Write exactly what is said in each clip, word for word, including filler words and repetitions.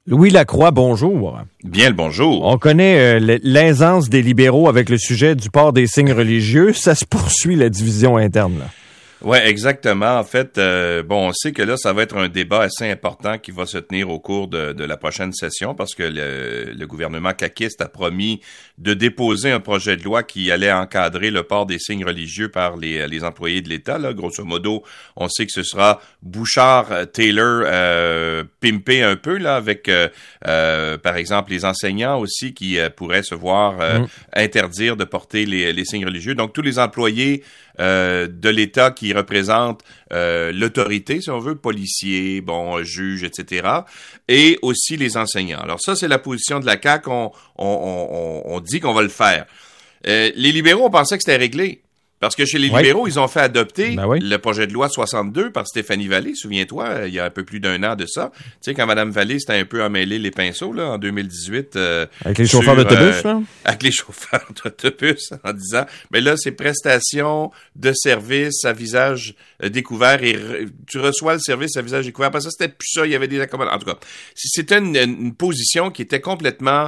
Louis Lacroix, bonjour. Bien le bonjour. On connaît euh, l'aisance des libéraux avec le sujet du port des signes religieux. Ça se poursuit, la division interne, là. Oui, exactement. En fait, euh, bon, on sait que là, ça va être un débat assez important qui va se tenir au cours de, de la prochaine session parce que le, le gouvernement caquiste a promis de déposer un projet de loi qui allait encadrer le port des signes religieux par les, les employés de l'État. Là, grosso modo, on sait que ce sera Bouchard-Taylor euh, pimpé un peu là avec, euh, euh, par exemple, les enseignants aussi qui euh, pourraient se voir euh, mmh. interdire de porter les, les signes religieux. Donc, tous les employés Euh, de l'État qui représente euh, l'autorité, si on veut, policiers, bon, juges, et cetera, et aussi les enseignants. Alors ça, c'est la position de la C A Q. On, on, on, on dit qu'on va le faire. Euh, les libéraux, on pensait que c'était réglé. Parce que chez les libéraux, oui. ils ont fait adopter ben oui. le projet de loi soixante-deux par Stéphanie Vallée. Souviens-toi, il y a un peu plus d'un an de ça. Tu sais, quand Mme Vallée s'était un peu emmêlé les pinceaux, là, en deux mille dix-huit. Euh, avec les chauffeurs sur, d'autobus, euh, là? Avec les chauffeurs d'autobus, en disant, mais là, c'est prestations de services à visage découvert et re, tu reçois le service à visage découvert. Parce que ça, c'était plus ça, il y avait des accommodements. En tout cas, c'était une, une position qui était complètement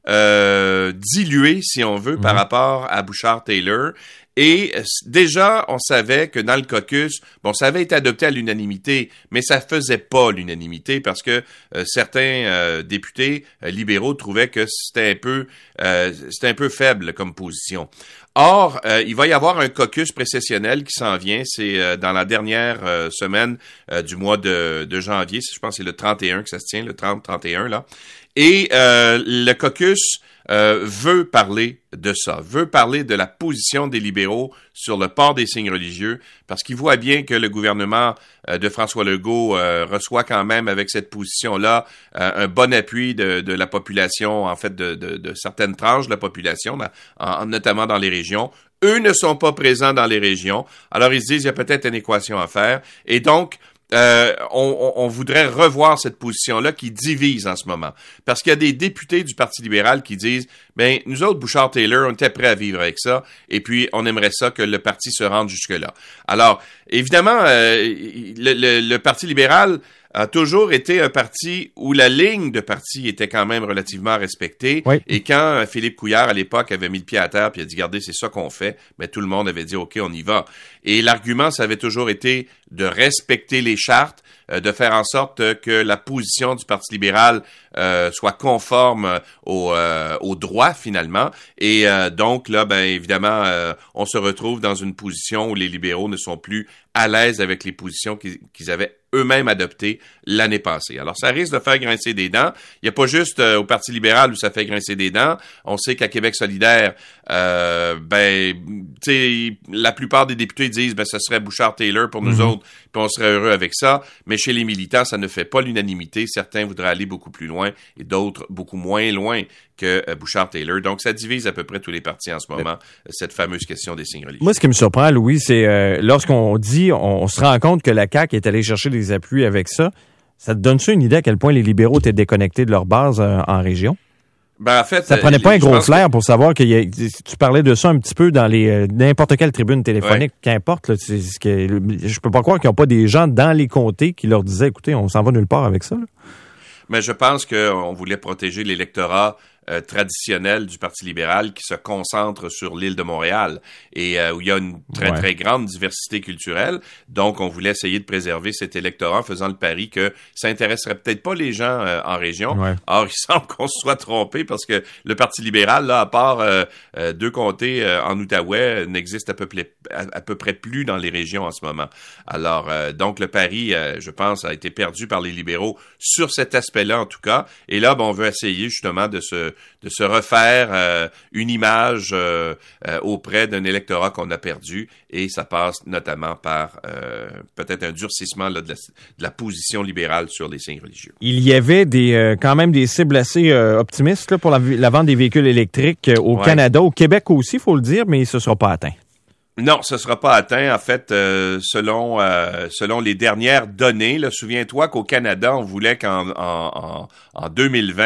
euh, diluée, si on veut, mmh. par rapport à Bouchard-Taylor. Et déjà, on savait que dans le caucus, bon, ça avait été adopté à l'unanimité, mais ça faisait pas l'unanimité parce que euh, certains euh, députés euh, libéraux trouvaient que c'était un peu, euh, c'était un peu faible comme position. Or, euh, il va y avoir un caucus précessionnel qui s'en vient. C'est euh, dans la dernière euh, semaine euh, du mois de, de janvier. Je pense que c'est le trente et un que ça se tient, le trente trente et un là. Et euh, le caucus Euh, veut parler de ça, veut parler de la position des libéraux sur le port des signes religieux, parce qu'il voit bien que le gouvernement euh, de François Legault euh, reçoit quand même avec cette position-là euh, un bon appui de, de la population, en fait de, de, de certaines tranches de la population, en, notamment dans les régions. Eux ne sont pas présents dans les régions, alors ils se disent il y a peut-être une équation à faire, et donc Euh, on, on voudrait revoir cette position-là qui divise en ce moment. Parce qu'il y a des députés du Parti libéral qui disent, ben nous autres, Bouchard-Taylor, on était prêts à vivre avec ça, et puis on aimerait ça que le parti se rende jusque-là. Alors, évidemment, euh, le, le, le Parti libéral a toujours été un parti où la ligne de parti était quand même relativement respectée. Oui. Et quand Philippe Couillard, à l'époque, avait mis le pied à terre puis a dit, regardez, c'est ça qu'on fait, ben, tout le monde avait dit, OK, on y va. Et l'argument, ça avait toujours été de respecter les chartes, euh, de faire en sorte que la position du Parti libéral euh, soit conforme au, euh, au droit, finalement. Et euh, donc, là, ben évidemment, euh, on se retrouve dans une position où les libéraux ne sont plus à l'aise avec les positions qu'ils, qu'ils avaient eux-mêmes adoptées l'année passée. Alors, ça risque de faire grincer des dents. Il n'y a pas juste euh, au Parti libéral où ça fait grincer des dents. On sait qu'à Québec solidaire, euh, ben, tu sais, la plupart des députés disent, ben, ce serait Bouchard-Taylor pour nous mm-hmm. autres, puis on serait heureux avec ça. Mais chez les militants, ça ne fait pas l'unanimité. Certains voudraient aller beaucoup plus loin et d'autres beaucoup moins loin que euh, Bouchard-Taylor. Donc, ça divise à peu près tous les partis en ce moment, euh, cette fameuse question des signes religieux. Moi, ce qui me surprend, Louis, c'est euh, lorsqu'on dit, on, on se rend compte que la C A Q est allée chercher des appuis avec ça, ça te donne ça une idée à quel point les libéraux étaient déconnectés de leur base euh, en région? Ben, en fait, ça prenait euh, pas un gros flair que... pour savoir qu'il y a, tu parlais de ça un petit peu dans les euh, n'importe quelle tribune téléphonique, ouais. qu'importe. Là, c'est, c'est que, je peux pas croire qu'ils n'ont pas des gens dans les comtés qui leur disaient, écoutez, on s'en va nulle part avec ça. Là. Mais je pense qu'on voulait protéger l'électorat euh, traditionnel du Parti libéral qui se concentre sur l'île de Montréal et euh, où il y a une très, ouais. très grande diversité culturelle. Donc, on voulait essayer de préserver cet électorat en faisant le pari que ça intéresserait peut-être pas les gens euh, en région. Ouais. Or, il semble qu'on se soit trompé parce que le Parti libéral, là, à part euh, euh, deux comtés euh, en Outaouais, n'existe à peu, près, à, à peu près plus dans les régions en ce moment. Alors, euh, donc, le pari, euh, je pense, a été perdu par les libéraux sur cet aspect-là, en tout cas. Et là, ben, on veut essayer justement de se de se refaire euh, une image euh, euh, auprès d'un électorat qu'on a perdu, et ça passe notamment par euh, peut-être un durcissement là, de, la, de la position libérale sur les signes religieux. Il y avait des euh, quand même des cibles assez euh, optimistes là, pour la, la vente des véhicules électriques euh, au ouais. Canada, au Québec aussi, il faut le dire, mais ce ne sera pas atteint. Non, ce sera pas atteint. En fait, euh, selon euh, selon les dernières données, là, souviens-toi qu'au Canada, on voulait qu'en en, en, en deux mille vingt,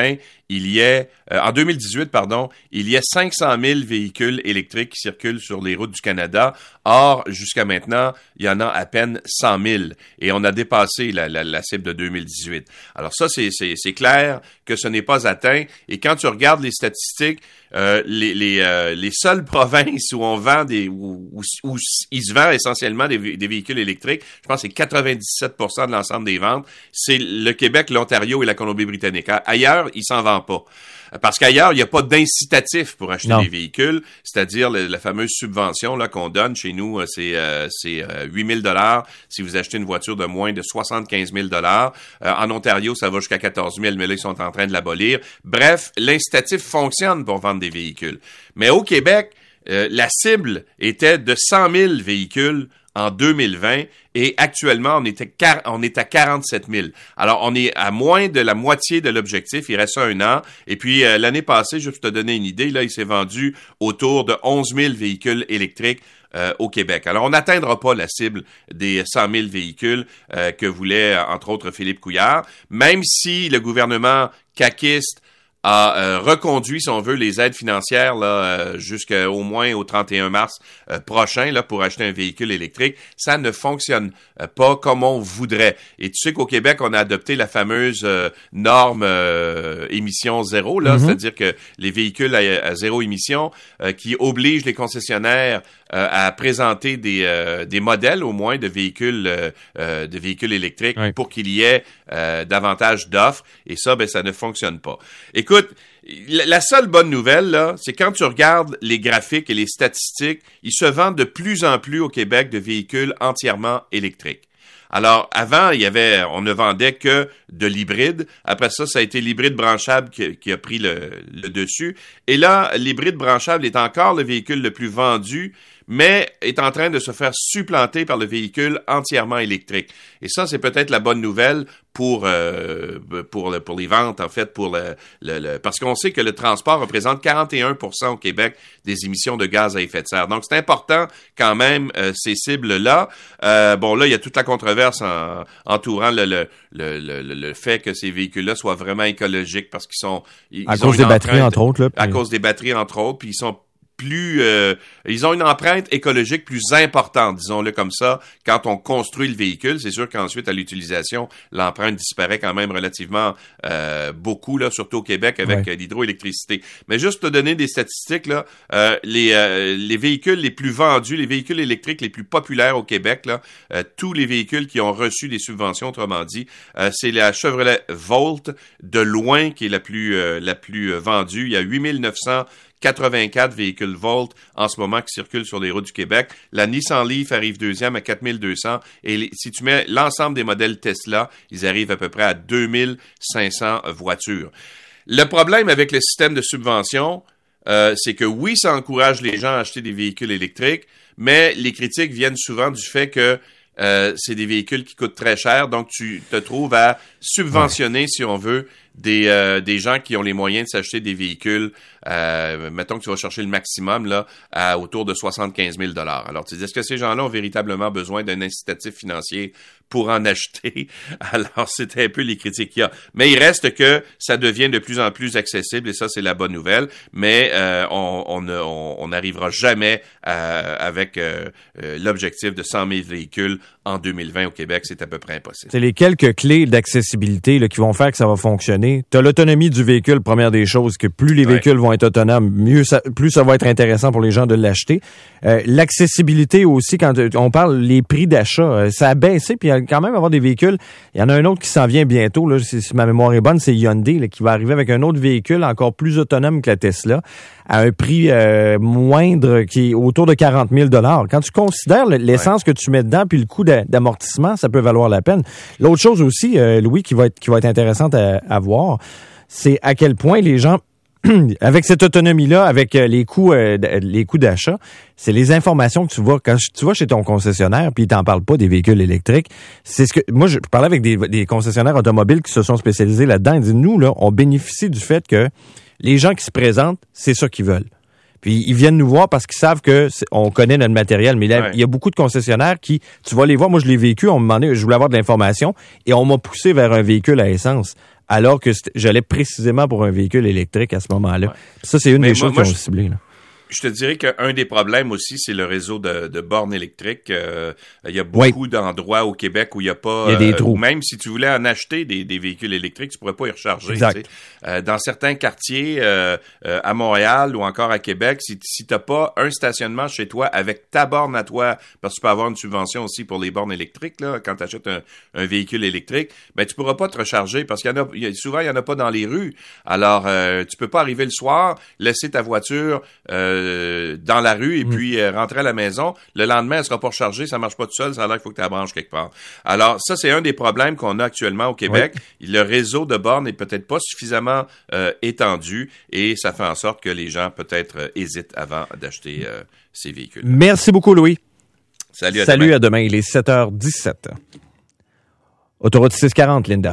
il y ait, euh, en deux mille dix-huit, pardon, il y ait cinq cent mille véhicules électriques qui circulent sur les routes du Canada. Or, jusqu'à maintenant, il y en a à peine cent mille. Et on a dépassé la, la, la cible de deux mille dix-huit. Alors ça, c'est, c'est, c'est clair que ce n'est pas atteint. Et quand tu regardes les statistiques, euh, les, les, euh, les seules provinces où on vend des, où, où, où il se vend essentiellement des, des véhicules électriques, je pense que c'est quatre-vingt-dix-sept pour cent de l'ensemble des ventes, c'est le Québec, l'Ontario et la Colombie-Britannique. Ailleurs, il s'en vend pas. Parce qu'ailleurs, il n'y a pas d'incitatif pour acheter non. des véhicules, c'est-à-dire le, la fameuse subvention là qu'on donne. Chez nous, c'est, euh, c'est euh, huit mille dollars si vous achetez une voiture de moins de soixante-quinze mille dollars. Euh, en Ontario, ça va jusqu'à quatorze mille, mais là, ils sont en train de l'abolir. Bref, l'incitatif fonctionne pour vendre des véhicules. Mais au Québec, euh, la cible était de cent mille véhicules en deux mille vingt et actuellement, on est, à, on est à quarante-sept mille. Alors, on est à moins de la moitié de l'objectif. Il reste un an. Et puis, euh, l'année passée, juste pour te donner une idée, là, il s'est vendu autour de onze mille véhicules électriques euh, au Québec. Alors, on n'atteindra pas la cible des cent mille véhicules euh, que voulait, entre autres, Philippe Couillard, même si le gouvernement caquiste a euh, reconduit, si on veut, les aides financières là euh, jusqu'au moins au trente et un mars euh, prochain là pour acheter un véhicule électrique. Ça ne fonctionne euh, pas comme on voudrait. Et tu sais qu'au Québec, on a adopté la fameuse euh, norme euh, émission zéro, là, mm-hmm. c'est-à-dire que les véhicules à, à zéro émission euh, qui obligent les concessionnaires euh, à présenter des euh, des modèles au moins de véhicules euh, euh, de véhicules électriques oui. pour qu'il y ait euh, davantage d'offres. Et ça, ben ça ne fonctionne pas. Et Écoute, la seule bonne nouvelle, là, c'est quand tu regardes les graphiques et les statistiques, ils se vendent de plus en plus au Québec de véhicules entièrement électriques. Alors, avant, il y avait, on ne vendait que de l'hybride. Après ça, ça a été l'hybride branchable qui, qui a pris le, le dessus. Et là, l'hybride branchable est encore le véhicule le plus vendu, mais est en train de se faire supplanter par le véhicule entièrement électrique. Et ça, c'est peut-être la bonne nouvelle pour euh, pour le, pour les ventes, en fait, pour le, le, le parce qu'on sait que le transport représente quarante et un pour cent au Québec des émissions de gaz à effet de serre. Donc, c'est important quand même euh, ces cibles-là. Euh, bon, là, il y a toute la controverse en, entourant le, le, le, le, le fait que ces véhicules-là soient vraiment écologiques parce qu'ils sont... Ils, à ils cause des batteries, entre autres. Là, puis... À cause des batteries, entre autres, puis ils sont... plus euh, ils ont une empreinte écologique plus importante, disons-le comme ça, quand on construit le véhicule. C'est sûr qu'ensuite, à l'utilisation, l'empreinte disparaît quand même relativement euh, beaucoup, là, surtout au Québec, avec ouais. l'hydroélectricité. Mais juste pour te donner des statistiques, là, euh, les, euh, les véhicules les plus vendus, les véhicules électriques les plus populaires au Québec, là, euh, tous les véhicules qui ont reçu des subventions, autrement dit, euh, c'est la Chevrolet Volt, de loin, qui est la plus, euh, la plus vendue. Il y a huit mille neuf cents quatre-vingt-quatre véhicules Volt en ce moment qui circulent sur les routes du Québec. La Nissan Leaf arrive deuxième à quatre mille deux cents. Et les, si tu mets l'ensemble des modèles Tesla, ils arrivent à peu près à deux mille cinq cents voitures. Le problème avec le système de subvention, euh, c'est que oui, ça encourage les gens à acheter des véhicules électriques, mais les critiques viennent souvent du fait que euh, c'est des véhicules qui coûtent très cher. Donc, tu te trouves à subventionner, ouais. si on veut, des euh, des gens qui ont les moyens de s'acheter des véhicules, euh, mettons que tu vas chercher le maximum là à autour de soixante-quinze mille dollars. Alors tu dis, est-ce que ces gens-là ont véritablement besoin d'un incitatif financier pour en acheter? Alors c'était un peu les critiques qu'il y a. Mais il reste que ça devient de plus en plus accessible et ça c'est la bonne nouvelle. Mais euh, on on on, on n'arrivera jamais euh, avec euh, euh, l'objectif de cent mille véhicules en deux mille vingt au Québec, c'est à peu près impossible. C'est les quelques clés d'accessibilité là, qui vont faire que ça va fonctionner. Tu as l'autonomie du véhicule, première des choses, que plus les ouais. véhicules vont être autonomes, mieux ça, plus ça va être intéressant pour les gens de l'acheter. Euh, l'accessibilité aussi, quand on parle les prix d'achat, euh, ça a baissé, puis il y a quand même avoir des véhicules. Il y en a un autre qui s'en vient bientôt, là, si, si ma mémoire est bonne, c'est Hyundai là, qui va arriver avec un autre véhicule encore plus autonome que la Tesla, à un prix euh, moindre qui est autour de quarante mille dollars. Quand tu considères l'essence ouais. que tu mets dedans puis le coût d'amortissement, ça peut valoir la peine. L'autre chose aussi, euh, Louis, qui va être qui va être intéressante à, à voir, c'est à quel point les gens, avec cette autonomie-là, avec euh, les coûts euh, les coûts d'achat, c'est les informations que tu vois quand tu vas chez ton concessionnaire puis ils t'en parlent pas des véhicules électriques. C'est ce que moi je parlais avec des, des concessionnaires automobiles qui se sont spécialisés là-dedans. Ils disent, nous là, on bénéficie du fait que les gens qui se présentent, c'est ça qu'ils veulent. Puis ils viennent nous voir parce qu'ils savent que on connaît notre matériel. Mais là, ouais. il y a beaucoup de concessionnaires qui, tu vas les voir, moi je l'ai vécu, on me demandait, je voulais avoir de l'information et on m'a poussé vers un véhicule à essence. alors que j'allais précisément pour un véhicule électrique à ce moment-là. Ouais. Ça, c'est une Mais des moi, choses moi, qu'ils ont je... ciblées, là. Je te dirais qu'un des problèmes aussi, c'est le réseau de, de bornes électriques. Euh, il y a beaucoup oui. d'endroits au Québec où il n'y a pas... Il y a des euh, trous. Même si tu voulais en acheter des, des véhicules électriques, tu pourrais pas y recharger. Exact. Euh, dans certains quartiers, euh, euh, à Montréal ou encore à Québec, si, si tu n'as pas un stationnement chez toi avec ta borne à toi, parce que tu peux avoir une subvention aussi pour les bornes électriques, là, quand tu achètes un, un véhicule électrique, ben tu pourras pas te recharger parce qu'il y en a, il y a souvent, il y en a pas dans les rues. Alors, euh, tu peux pas arriver le soir, laisser ta voiture euh, dans la rue et mmh. puis euh, rentrer à la maison. Le lendemain, elle sera pas rechargée, ça marche pas tout seul, ça a l'air qu'il faut que tu la branches quelque part. Alors, ça, c'est un des problèmes qu'on a actuellement au Québec. Oui. Le réseau de bornes n'est peut-être pas suffisamment euh, étendu et ça fait en sorte que les gens peut-être euh, hésitent avant d'acheter euh, ces véhicules. Merci beaucoup, Louis. Salut, à Salut demain. à demain. Il est sept heures dix-sept. Autoroute six cent quarante, Linda.